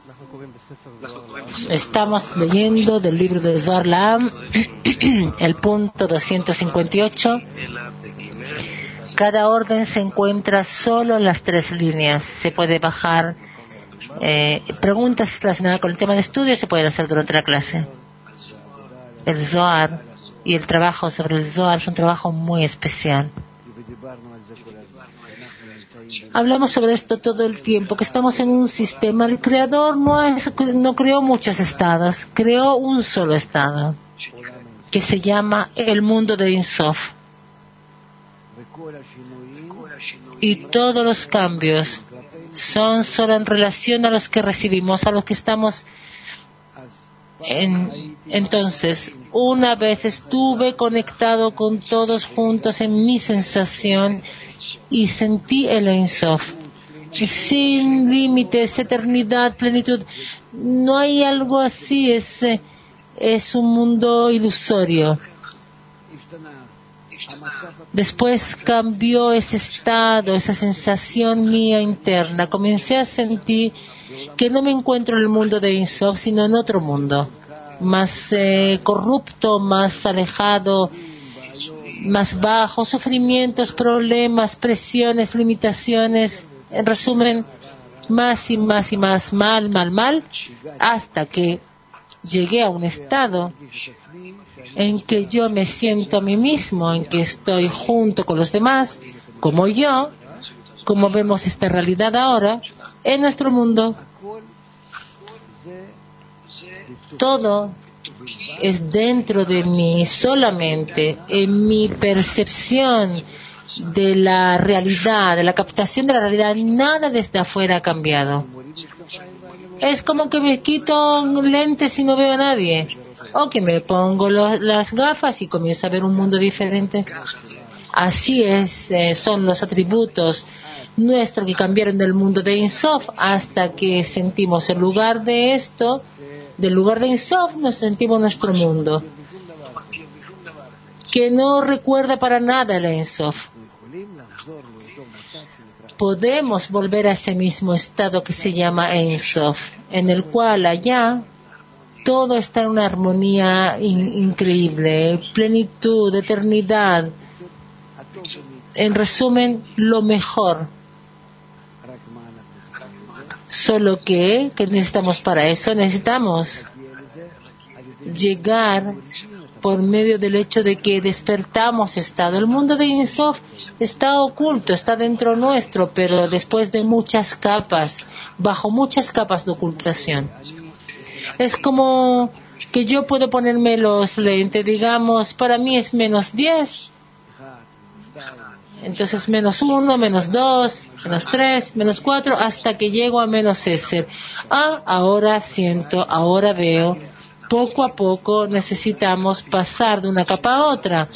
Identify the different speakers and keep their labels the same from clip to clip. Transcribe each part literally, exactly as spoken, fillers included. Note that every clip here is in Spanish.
Speaker 1: Estamos leyendo del libro de Zohar La'am, el punto doscientos cincuenta y ocho. Cada orden se encuentra solo en las tres líneas. Se puede bajar eh, preguntas relacionadas con el tema de estudio, se pueden hacer durante la clase. El Zohar y el trabajo sobre el Zohar es un trabajo muy especial. Hablamos sobre esto todo el tiempo, que estamos en un sistema. El Creador no, es, no creó muchos estados, creó un solo estado, que se llama el mundo de Ein Sof. Y todos los cambios son solo en relación a los que recibimos, a los que estamos en. Entonces, una vez estuve conectado con todos juntos en mi sensación y sentí el Ein Sof, sin límites, eternidad, plenitud. No hay algo así, es, es un mundo ilusorio. Después cambió ese estado, esa sensación mía interna. Comencé a sentir que no me encuentro en el mundo de Ein Sof, sino en otro mundo, más eh, corrupto, más alejado, más bajo, sufrimientos, problemas, presiones, limitaciones, en resumen, más y más y más mal, mal, mal, hasta que llegué a un estado en que yo me siento a mí mismo, en que estoy junto con los demás, como yo, como vemos esta realidad ahora, en nuestro mundo. Todo es dentro de mí, solamente en mi percepción de la realidad, de la captación de la realidad. Nada desde afuera ha cambiado. Es como que me quito lentes y no veo a nadie, o que me pongo lo, las gafas y comienzo a ver un mundo diferente. Así es, eh, son los atributos nuestros que cambiaron del mundo de Ein Sof hasta que sentimos el lugar de esto. Del lugar de Ein Sof nos sentimos nuestro mundo, que no recuerda para nada el Ein Sof. Podemos volver a ese mismo estado que se llama Ein Sof, en el cual allá todo está en una armonía in- increíble, plenitud, eternidad. En resumen, lo mejor. Solo que, ¿qué necesitamos para eso? Necesitamos llegar por medio del hecho de que despertamos estado. El mundo de Ein Sof está oculto, está dentro nuestro, pero después de muchas capas, bajo muchas capas de ocultación. Es como que yo puedo ponerme los lentes, digamos, para mí es menos diez. Entonces menos uno, menos dos, menos tres, menos cuatro, hasta que llego a menos ese. Ah, ahora siento, ahora veo. Poco a poco necesitamos pasar de una capa a otra.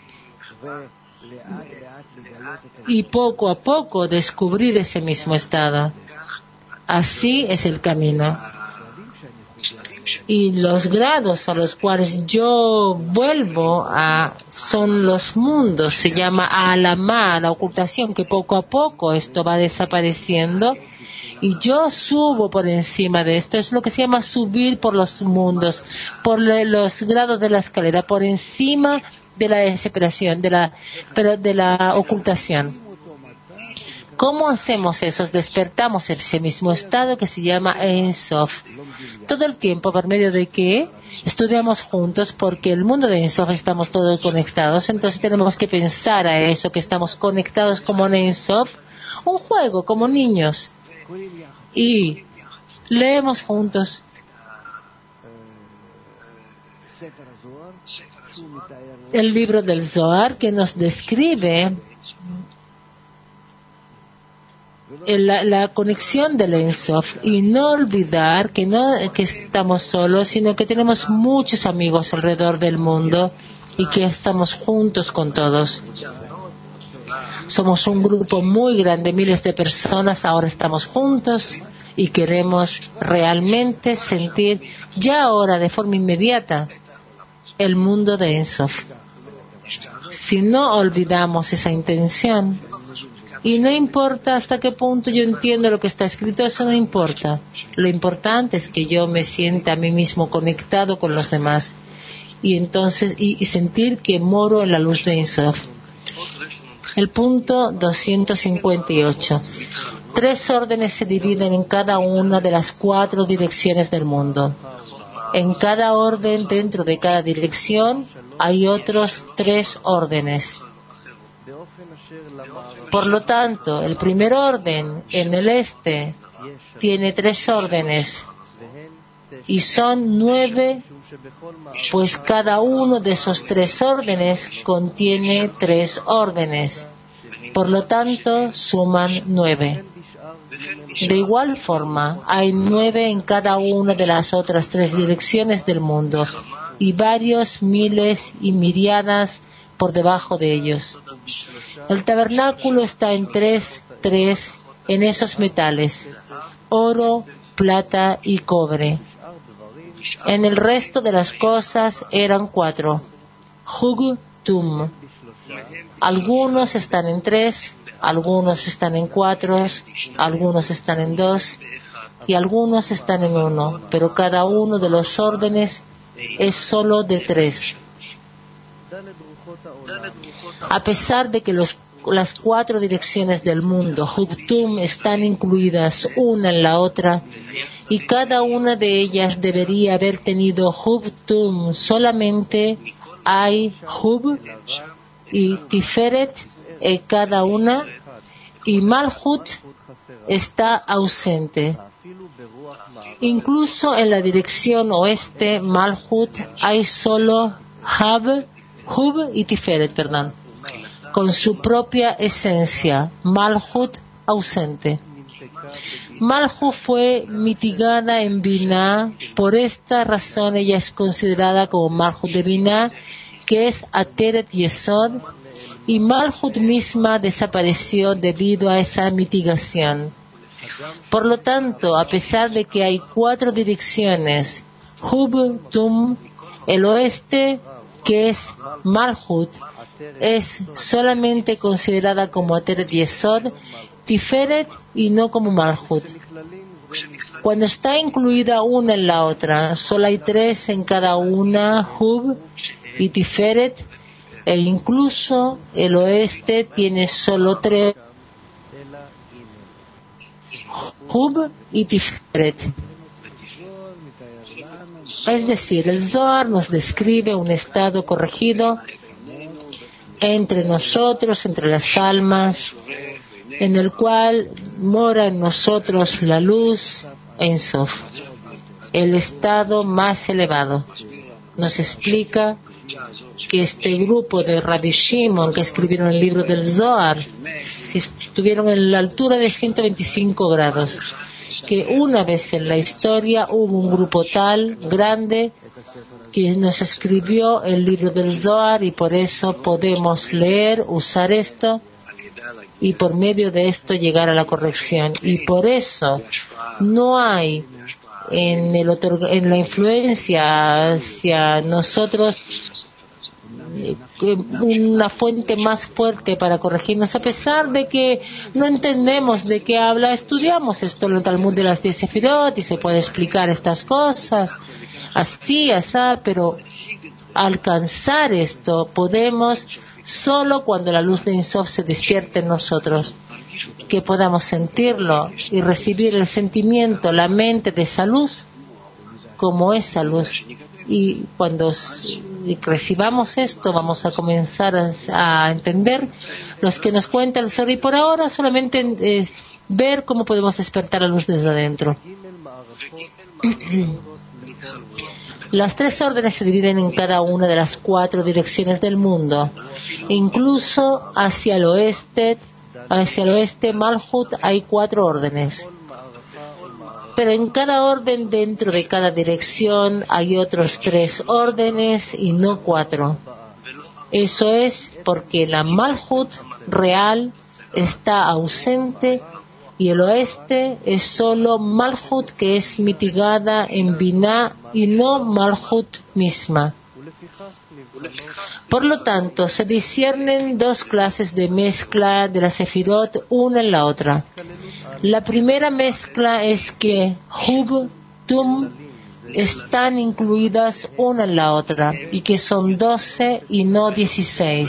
Speaker 1: Y poco a poco descubrir ese mismo estado. Así es el camino. Y los grados a los cuales yo vuelvo a son los mundos, se llama Alamá, la ocultación, que poco a poco esto va desapareciendo y yo subo por encima de esto. Es lo que se llama subir por los mundos, por los grados de la escalera, por encima de la separación, de la, pero de la ocultación. ¿Cómo hacemos eso? Despertamos ese mismo estado que se llama Ein Sof. Todo el tiempo, por medio de que estudiamos juntos, porque el mundo de Ein Sof estamos todos conectados, entonces tenemos que pensar a eso, que estamos conectados como en Ein Sof, un juego, como niños. Y leemos juntos el libro del Zohar, que nos describe La, la conexión del Ein Sof, y no olvidar que no que estamos solos, sino que tenemos muchos amigos alrededor del mundo y que estamos juntos con todos. Somos un grupo muy grande, miles de personas, ahora estamos juntos y queremos realmente sentir ya ahora de forma inmediata el mundo de Ein Sof. Si no olvidamos esa intención, Y no importa hasta qué punto yo entiendo lo que está escrito, eso no importa. Lo importante es que yo me sienta a mí mismo conectado con los demás y entonces y, y sentir que moro en la luz de Ein Sof. El punto doscientos cincuenta y ocho. Tres órdenes se dividen en cada una de las cuatro direcciones del mundo. En cada orden, dentro de cada dirección, hay otros tres órdenes. Por lo tanto, el primer orden en el este tiene tres órdenes y son nueve, pues cada uno de esos tres órdenes contiene tres órdenes. Por lo tanto, suman nueve. De igual forma, hay nueve en cada una de las otras tres direcciones del mundo y varios miles y miriadas por debajo de ellos. El tabernáculo está en tres, tres en esos metales, oro, plata y cobre. En el resto de las cosas eran cuatro, Hug, Tum. Algunos están en tres, algunos están en cuatro, algunos están en dos y algunos están en uno, pero cada uno de los órdenes es solo de tres. A pesar de que los, las cuatro direcciones del mundo, Hubtum, están incluidas una en la otra, y cada una de ellas debería haber tenido Hubtum, solamente hay Hub y Tiferet en cada una, y Malhut está ausente. Incluso en la dirección oeste, Malhut, hay solo Hab, Hub y Tiferet, perdón, con su propia esencia, Malhut ausente. Malhut fue mitigada en Binah, por esta razón ella es considerada como Malhut de Binah, que es Ateret Yesod, y Malhut misma desapareció debido a esa mitigación. Por lo tanto, a pesar de que hay cuatro direcciones, Hub, Tum, el oeste, que es Malhut, es solamente considerada como Ateret Yesod, Tiferet y no como Malhut. Cuando está incluida una en la otra, solo hay tres en cada una, Hub y Tiferet, e incluso el oeste tiene solo tres, Hub y Tiferet. Es decir, el Zohar nos describe un estado corregido entre nosotros, entre las almas, en el cual mora en nosotros la luz Ein Sof, el estado más elevado. Nos explica que este grupo de Rabbi Shimon que escribieron el libro del Zohar estuvieron en la altura de ciento veinticinco grados, que una vez en la historia hubo un grupo tal grande que nos escribió el libro del Zohar, y por eso podemos leer, usar esto y por medio de esto llegar a la corrección. Y por eso no hay en, el otorg- en la influencia hacia nosotros una fuente más fuerte para corregirnos, a pesar de que no entendemos de qué habla. Estudiamos esto en el Talmud de las diez Sefirot y se puede explicar estas cosas así, así, pero alcanzar esto podemos solo cuando la luz de Ein Sof se despierte en nosotros, que podamos sentirlo y recibir el sentimiento, la mente de esa luz como esa luz. Y cuando recibamos esto, vamos a comenzar a, a entender los que nos cuenta el Zohar, y por ahora solamente es ver cómo podemos despertar la luz desde adentro. Las tres órdenes se dividen en cada una de las cuatro direcciones del mundo, incluso hacia el oeste, hacia el oeste Malhut hay cuatro órdenes. Pero en cada orden, dentro de cada dirección, hay otros tres órdenes y no cuatro. Eso es porque la Malhut real está ausente y el oeste es solo Malhut que es mitigada en Binah y no Malhut misma. Por lo tanto, se disciernen dos clases de mezcla de la Sefirot una en la otra. La primera mezcla es que Hub, Tum están incluidas una en la otra y que son doce y no dieciséis.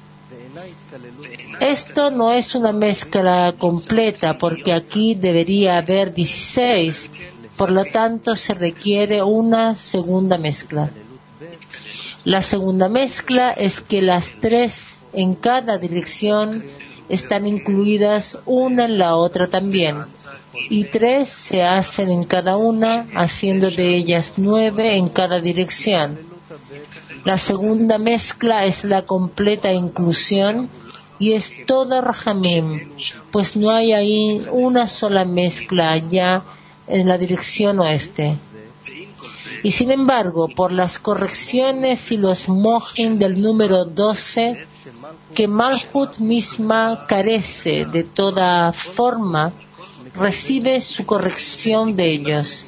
Speaker 1: Esto no es una mezcla completa porque aquí debería haber dieciséis, por lo tanto se requiere una segunda mezcla. La segunda mezcla es que las tres en cada dirección están incluidas una en la otra también, y tres se hacen en cada una, haciendo de ellas nueve en cada dirección. La segunda mezcla es la completa inclusión y es toda Rahamim, pues no hay ahí una sola mezcla allá en la dirección oeste. Y sin embargo, por las correcciones y los mojin del número doce, que Malhut misma carece de toda forma, recibe su corrección de ellos.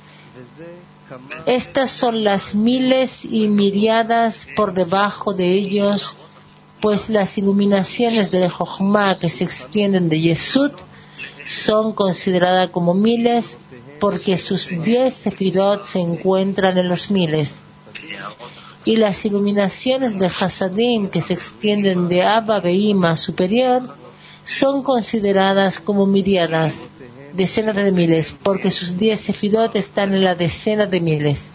Speaker 1: Estas son las miles y miriadas por debajo de ellos, pues las iluminaciones de Jochma que se extienden de Yesud son consideradas como miles, porque sus diez sefirot se encuentran en los miles. Y las iluminaciones de Hasadim que se extienden de Abba Beima superior son consideradas como miriadas, decenas de miles, porque sus diez sefirot están en la decena de miles.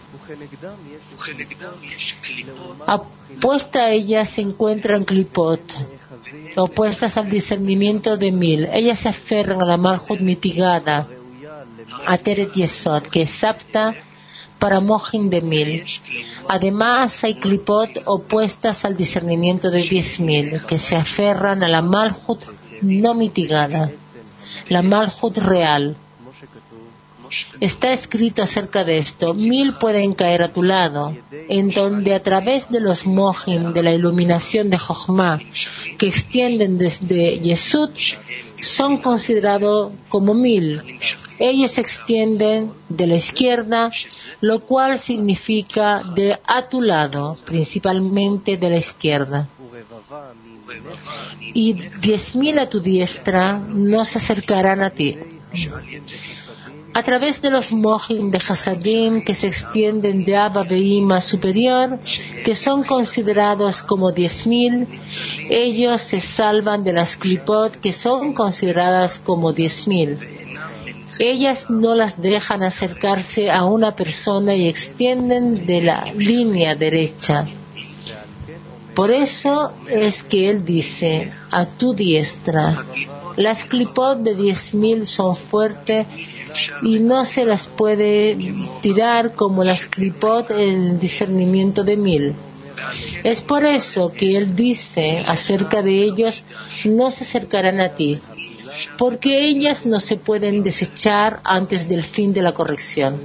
Speaker 1: Apuesta a ellas se encuentran klipot, opuestas al discernimiento de mil. Ellas se aferran a la malhut mitigada, a Teret Yesod, que es apta para mojin de mil. Además hay klipot opuestas al discernimiento de diez mil, que se aferran a la malhut no mitigada, la malhut real. Está escrito acerca de esto: mil pueden caer a tu lado, en donde a través de los mojim de la iluminación de Jochma que extienden desde Yesud son considerados como mil. Ellos se extienden de la izquierda, lo cual significa de a tu lado, principalmente de la izquierda. Y diez mil a tu diestra no se acercarán a ti. A través de los mojim de Hasadim que se extienden de Abba Beima superior, que son considerados como diez mil, ellos se salvan de las klipot que son consideradas como diez mil. Ellas no las dejan acercarse a una persona y extienden de la línea derecha. Por eso es que él dice: a tu diestra. Las klipot de diez mil son fuertes y no se las puede tirar como las klipot en el discernimiento de mil. Es por eso que él dice acerca de ellos: no se acercarán a ti, porque ellas no se pueden desechar antes del fin de la corrección.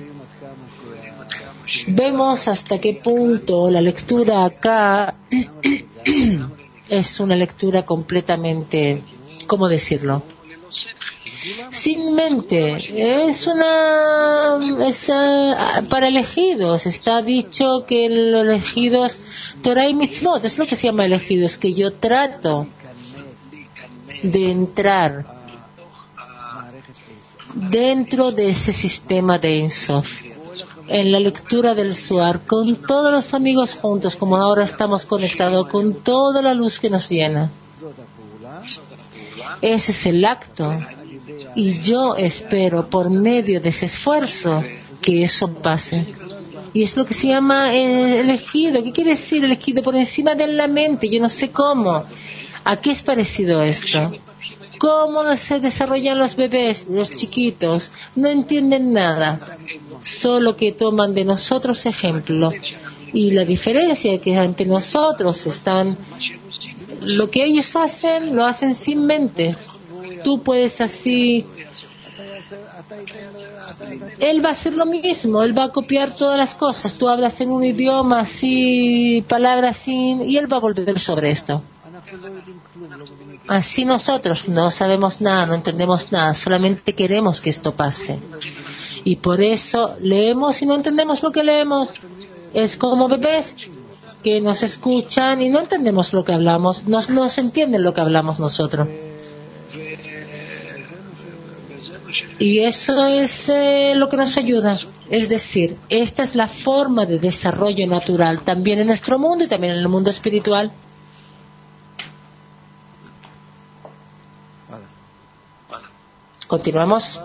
Speaker 1: Vemos hasta qué punto la lectura acá es una lectura completamente, ¿cómo decirlo?, sin mente. Es una es uh, para elegidos. Está dicho que los elegidos, Torah y Mitzvot, es lo que se llama elegidos, que yo trato de entrar dentro de ese sistema de Ein Sof, en la lectura del Zohar, con todos los amigos juntos, como ahora estamos conectados, con toda la luz que nos llena. Ese es el acto, y yo espero por medio de ese esfuerzo que eso pase. Y es lo que se llama eh, elegido. ¿Qué quiere decir elegido? Por encima de la mente. Yo no sé cómo. ¿A qué es parecido esto? ¿Cómo se desarrollan los bebés, los chiquitos? No entienden nada, solo que toman de nosotros ejemplo. Y la diferencia es que ante nosotros están, lo que ellos hacen, lo hacen sin mente. Tú puedes así, él va a hacer lo mismo, él va a copiar todas las cosas. Tú hablas en un idioma así, palabras sin, y él va a volver sobre esto. Así nosotros no sabemos nada, no entendemos nada, solamente queremos que esto pase. Y por eso leemos y no entendemos lo que leemos. Es como bebés. que nos escuchan y no entendemos lo que hablamos, no nos entienden lo que hablamos nosotros. Y eso es eh, lo que nos ayuda. Es decir, esta es la forma de desarrollo natural también en nuestro mundo y también en el mundo espiritual. Continuamos.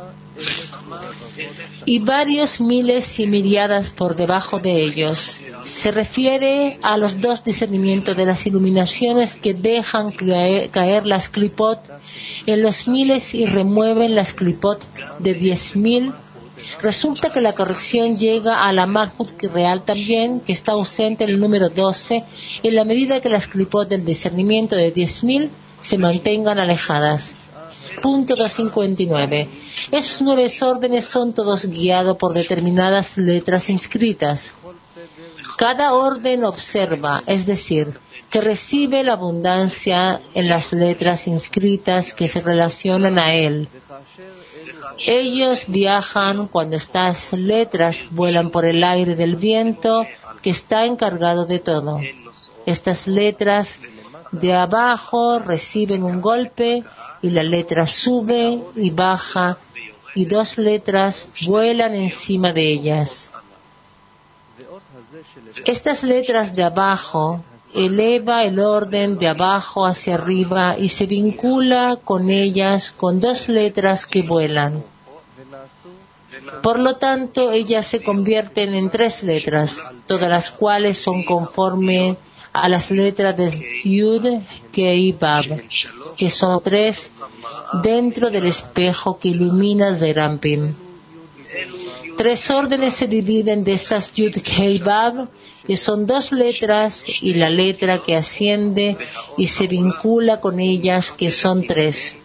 Speaker 1: Y varios miles y miriadas por debajo de ellos. Se refiere a los dos discernimientos de las iluminaciones que dejan caer, caer las clipot en los miles y remueven las clipot de diez mil. Resulta que la corrección llega a la Malhut real también, que está ausente en el número doce, en la medida que las clipot del discernimiento de diez mil se mantengan alejadas. Punto doscientos cincuenta y nueve. Esos nueve órdenes son todos guiados por determinadas letras inscritas. Cada orden observa, es decir, que recibe la abundancia en las letras inscritas que se relacionan a él. Ellos viajan cuando estas letras vuelan por el aire del viento que está encargado de todo. Estas letras de abajo reciben un golpe y la letra sube y baja y dos letras vuelan encima de ellas. Estas letras de abajo eleva el orden de abajo hacia arriba y se vincula con ellas con dos letras que vuelan. Por lo tanto, ellas se convierten en tres letras, todas las cuales son conforme a las letras de Yud, Kei, Bab, que son tres dentro del espejo que ilumina Zerampim. Tres órdenes se dividen de estas Yud, Kei, Bab, que son dos letras, y la letra que asciende y se vincula con ellas, que son tres.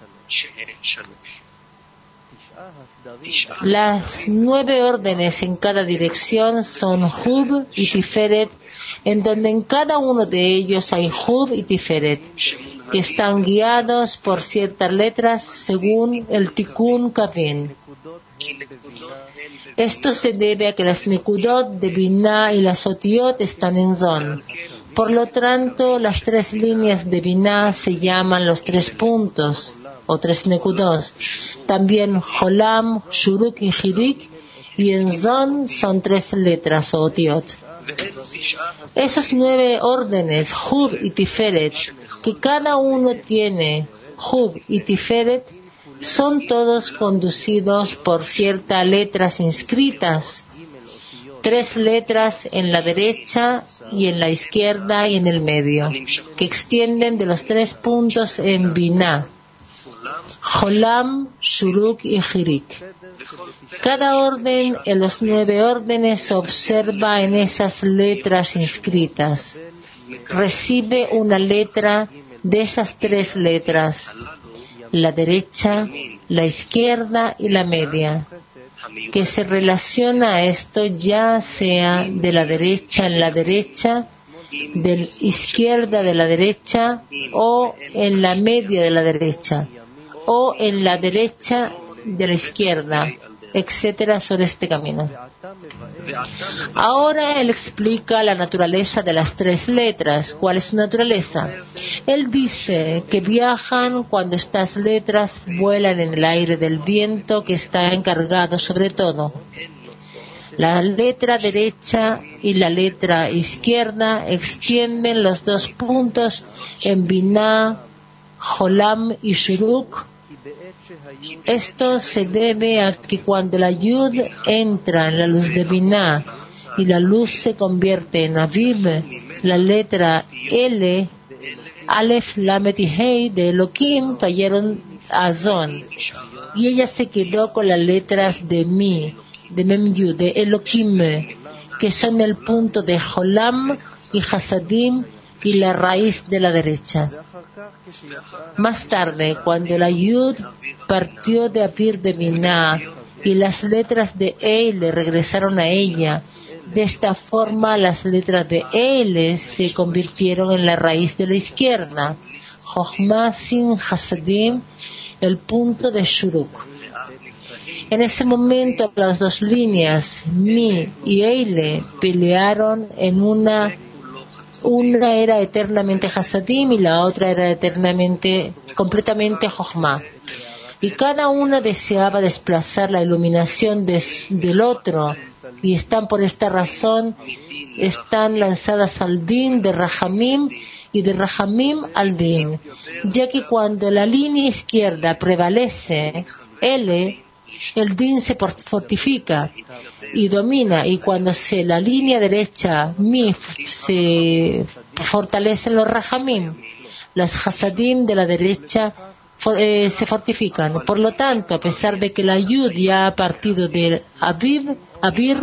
Speaker 1: Las nueve órdenes en cada dirección son Hub y Tiferet, en donde en cada uno de ellos hay Hub y Tiferet, que están guiados por ciertas letras según el Tikkun Kavin. Esto se debe a que las Nekudot de Binah y las Otiot están en Zon. Por lo tanto, las tres líneas de Binah se llaman los tres puntos, o tres Nekudot. También Jolam, Shuruk y Hirik, y en Zon son tres letras o Otiot. Esos nueve órdenes, Hub y Tiferet, que cada uno tiene Hub y Tiferet, son todos conducidos por ciertas letras inscritas, tres letras en la derecha y en la izquierda y en el medio, que extienden de los tres puntos en Binah, Jolam, Shuruk y Hirik. Cada orden en los nueve órdenes se observa en esas letras inscritas. Recibe una letra de esas tres letras, la derecha, la izquierda y la media, que se relaciona a esto ya sea de la derecha en la derecha, de la izquierda de la derecha o en la media de la derecha, o en la derecha de la izquierda, etcétera, sobre este camino. Ahora él explica la naturaleza de las tres letras. ¿Cuál es su naturaleza? Él dice que viajan cuando estas letras vuelan en el aire del viento que está encargado sobre todo. La letra derecha y la letra izquierda extienden los dos puntos en Binah, Jolam y Shuruk. Esto se debe a que cuando la Yud entra en la luz de Binah y la luz se convierte en Aviv, la letra L, Aleph, Lamet y Hei de Elohim cayeron a Zon, y ella se quedó con las letras de Mi, de Mem Yud, de Elohim, que son el punto de Jolam y Hasadim y la raíz de la derecha. Más tarde, cuando la Yud partió de Avir de Binah y las letras de Eile regresaron a ella, de esta forma las letras de Eile se convirtieron en la raíz de la izquierda, Jochma sin Hasadim, el punto de Shuruk. En ese momento las dos líneas, Mi y Eile, pelearon en una Una era eternamente Hasadim y la otra era eternamente, completamente Jochma. Y cada una deseaba desplazar la iluminación de, del otro, y están por esta razón, están lanzadas al din de Rahamim y de Rahamim al din, ya que cuando la línea izquierda prevalece, L, el din se fortifica y domina, y cuando se la línea derecha, Mi, se fortalecen los Rahamim, las Hasadim de la derecha Eh, se fortifican. Por lo tanto, a pesar de que la Yud ya ha partido del Aviv, Avir,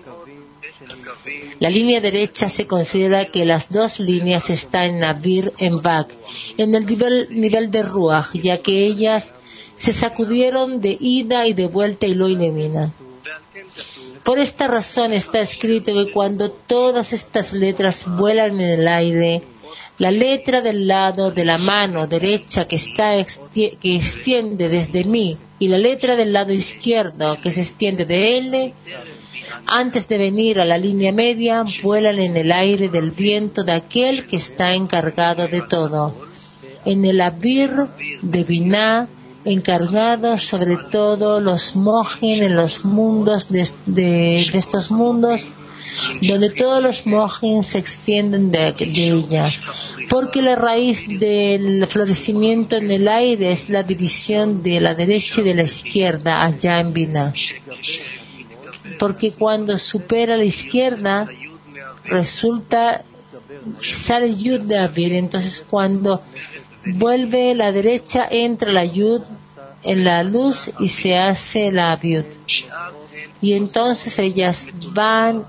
Speaker 1: la línea derecha se considera que las dos líneas están en Avir, en Bak, en el nivel, nivel de Ruach, ya que ellas se sacudieron de ida y de vuelta y lo ilumina. Por esta razón está escrito que cuando todas estas letras vuelan en el aire, la letra del lado de la mano derecha que está que extiende desde mí y la letra del lado izquierdo que se extiende de L, antes de venir a la línea media, vuelan en el aire del viento de aquel que está encargado de todo. En el Abir de Binah, encargado sobre todo los Mojin en los mundos de, de, de estos mundos, donde todos los mojin se extienden de, de ella, porque la raíz del florecimiento en el aire es la división de la derecha y de la izquierda allá en Binah, porque cuando supera la izquierda resulta sale Yud de Avir, entonces cuando vuelve la derecha entra la Yud en la luz y se hace la Aviut, y entonces ellas van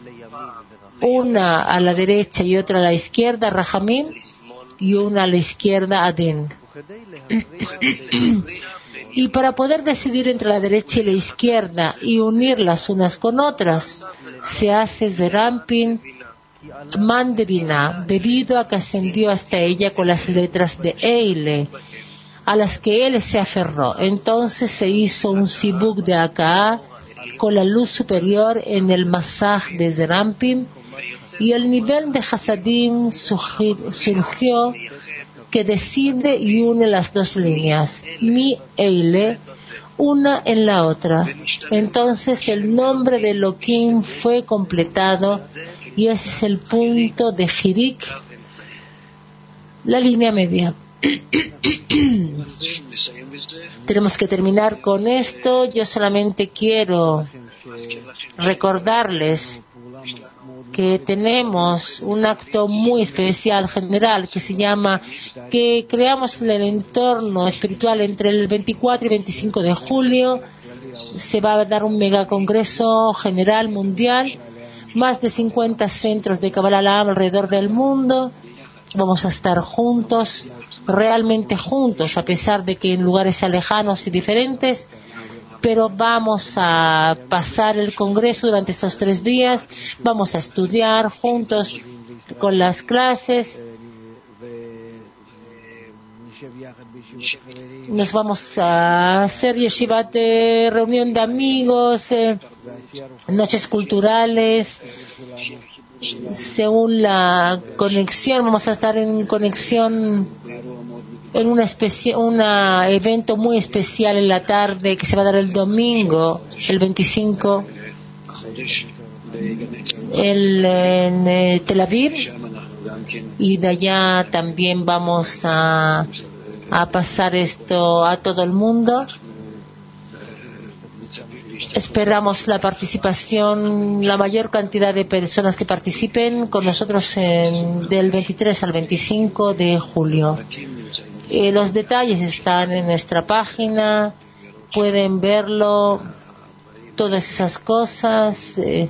Speaker 1: una a la derecha y otra a la izquierda, Rahamim, y una a la izquierda, Adin. Y para poder decidir entre la derecha y la izquierda y unirlas unas con otras, se hace Zerampin Man de Binah, debido a que ascendió hasta ella con las letras de Eile, a las que él se aferró. Entonces se hizo un Sibuk de Akaa con la luz superior en el Masaj de Zerampin, y el nivel de Hasadim surgió que decide y une las dos líneas, Mi Eile, una en la otra. Entonces el nombre de Elohim fue completado, y ese es el punto de Hirik, la línea media. Tenemos que terminar con esto. Yo solamente quiero recordarles que tenemos un acto muy especial general que se llama que creamos el entorno espiritual entre el veinticuatro y veinticinco de julio. Se va a dar un megacongreso general mundial, más de cincuenta centros de Kabbalah La'am alrededor del mundo. Vamos a estar juntos, realmente juntos, a pesar de que en lugares lejanos y diferentes, pero vamos a pasar el congreso durante estos tres días, vamos a estudiar juntos con las clases, nos vamos a hacer yeshivat de reunión de amigos, eh, noches culturales, según la conexión, vamos a estar en conexión en un especie, una evento muy especial en la tarde que se va a dar el domingo, el veinticinco, el, en eh, Tel Aviv, y de allá también vamos a, a pasar esto a todo el mundo. Esperamos la participación, la mayor cantidad de personas que participen con nosotros en, del veintitrés al veinticinco de julio. Eh, los detalles están en nuestra página, pueden verlo, todas esas cosas. Eh.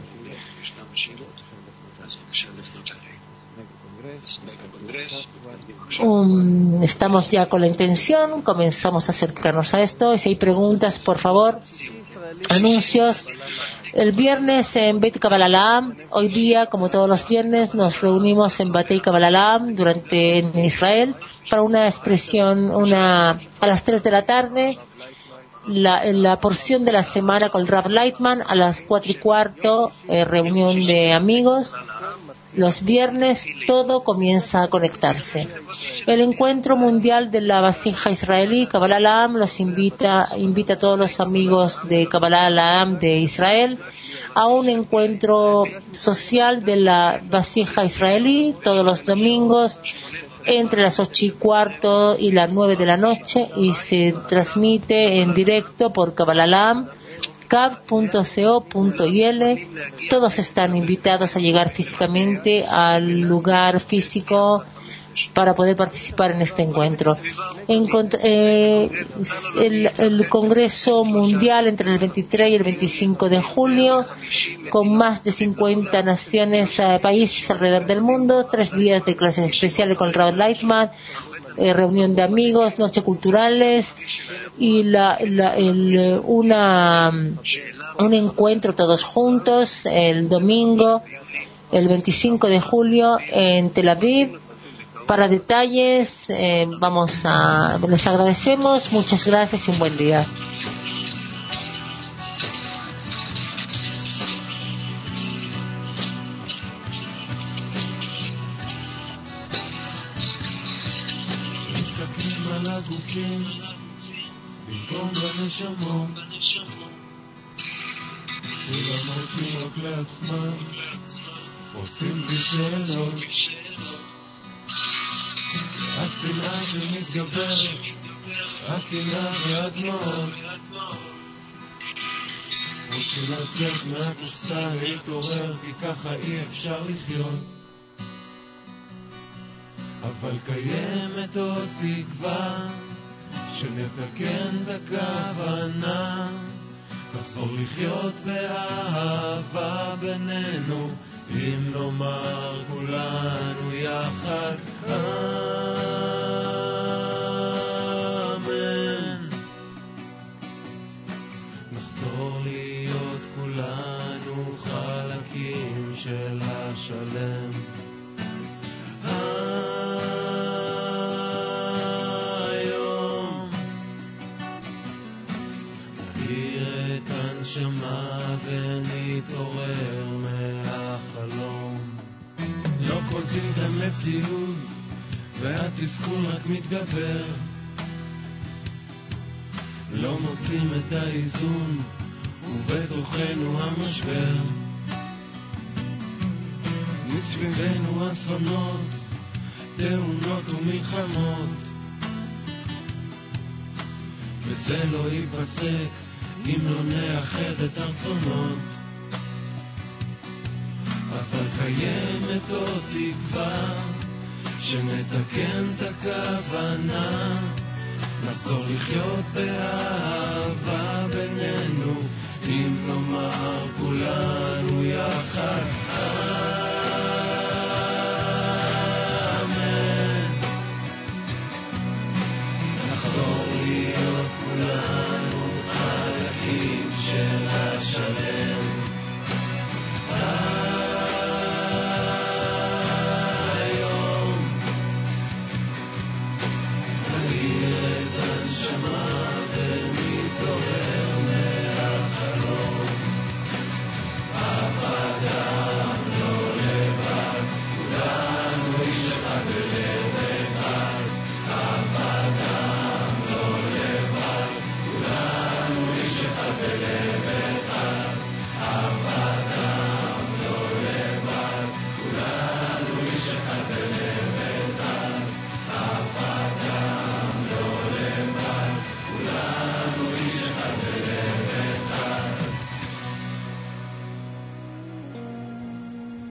Speaker 1: Um, estamos ya con la intención, comenzamos a acercarnos a esto. Y si hay preguntas, por favor, anuncios. El viernes en Beit Kabbalah La'am, hoy día, como todos los viernes, nos reunimos en Batei Kabbalah La'am durante en Israel para una expresión, una a las tres de la tarde, la, la porción de la semana con el Rav Lightman, a las cuatro y cuarto, eh, reunión de amigos, Los viernes todo comienza a conectarse. El encuentro mundial de la vasija israelí, Kabbalah La'am, los invita, invita a todos los amigos de Kabbalah La'am de Israel a un encuentro social de la vasija israelí todos los domingos entre las ocho y cuarto y las nueve de la noche, y se transmite en directo por Kabbalah La'am, cab punto co punto il. Todos están invitados a llegar físicamente al lugar físico para poder participar en este encuentro. Encont- eh, el, el Congreso Mundial entre el veintitrés y el veinticinco de julio, con más de cincuenta naciones, eh, países alrededor del mundo, tres días de clases especiales con Rabbi Lightman, eh, reunión de amigos, noches culturales y la, la, el, una, un encuentro todos juntos el domingo, el veinticinco de julio en Tel Aviv. Para detalles, eh, vamos a, les agradecemos, muchas gracias y un buen día.
Speaker 2: השנאה שמתגברת, הקנאה והדמעות, רוצים לצאת מהקופסה, להתעורר, כי ככה אי אפשר לחיות. אבל קיימת עוד תקווה, שנתקן את הכוונה, נחזור לחיות באהבה בינינו, אם נאמר כולנו יחד אמן. נחזור להיות כולנו חלקים של השלם. היום נעיר את הנשמה ונתעורר מהחלום. לא קולטים את המציאות והתסכול רק מתגבר, לא מוצאים את האיזון ובתוכנו המשבר. מסביבנו אסונות, תאונות ומלחמות, וזה לא ייפסק אם לא נאחד את הרצונות. אבל קיימת עוד תקווה, שנתקן את הכוונה, נחזור לחיות באהבה בינינו, אם נאמר כולנו יחד